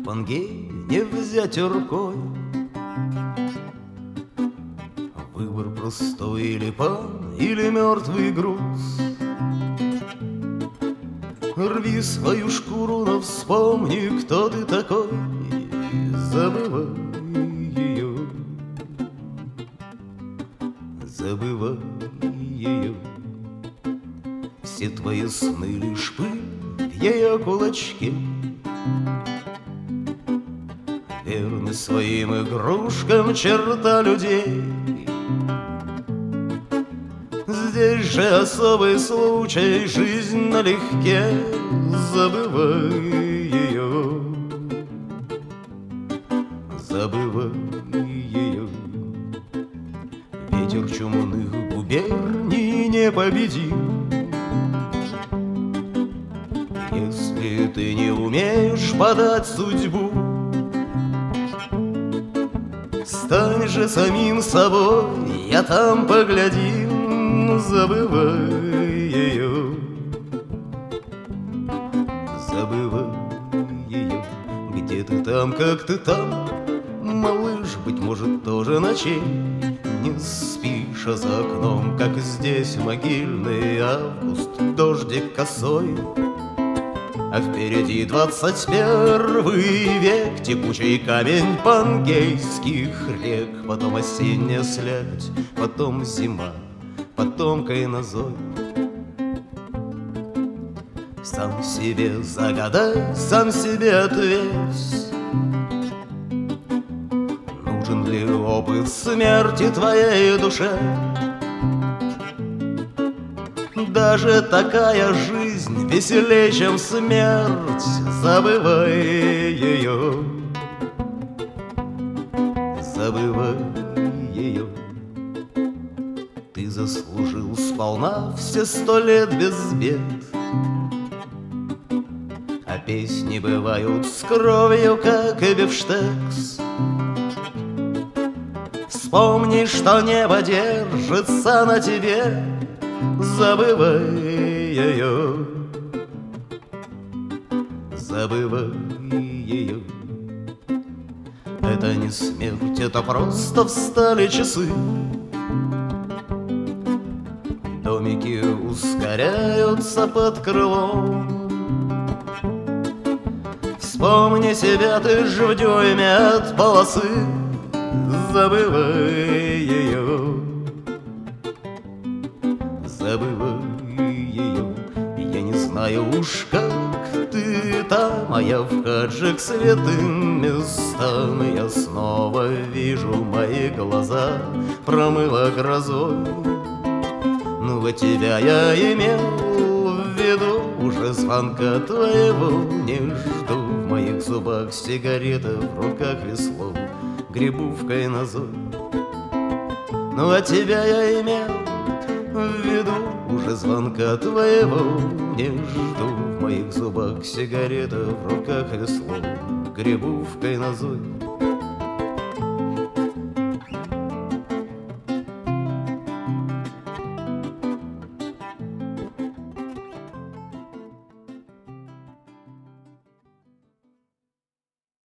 Пангей не взять рукой. Выбор простой: или пан, или мертвый груз. Рви свою шкуру, но вспомни, кто ты такой. Забывай ее, забывай ее. Все твои сны лишь пыль в ее кулачке. Верны своим игрушкам черта людей. Здесь же особый случай, жизнь налегке. Забывай ее, забывай ее. Ветер чумных губерний не победил. Если ты не умеешь подать судьбу, стань же самим собой, я там поглядим. Забывай ее, забывай ее. Где ты там, как ты там, малыш, быть может, тоже ночей не спишь, а за окном, как здесь, могильный август, дождик косой. А впереди 21 век, текучий камень пангейских рек. Потом осенняя слякоть, потом зима, потом кайнозой. Сам себе загадай, сам себе ответь: нужен ли опыт смерти твоей душе? Даже такая жизнь веселее, чем смерть. Забывай ее, забывай ее. Ты заслужил сполна все 100 лет без бед. А песни бывают с кровью, как и бифштекс. Вспомни, что небо держится на тебе. Забывай ее, забывай ее. Это не смерть, это просто встали часы. Домики ускоряются под крылом. Вспомни себя, ты же в дюйме от полосы. Забывай ее, забывай ее. Я не знаю уж, как ты там, а я вхожу к святым местам. И я снова вижу, мои глаза промыло грозой. Ну, вот тебя я имел в виду, уже звонка твоего не жду. В моих зубах сигарета, в руках весло, гребу в кайнозой. Ну, а тебя я имел в виду, уже звонка твоего не жду. В моих зубах сигарета, в руках весло, гребу в кайнозой.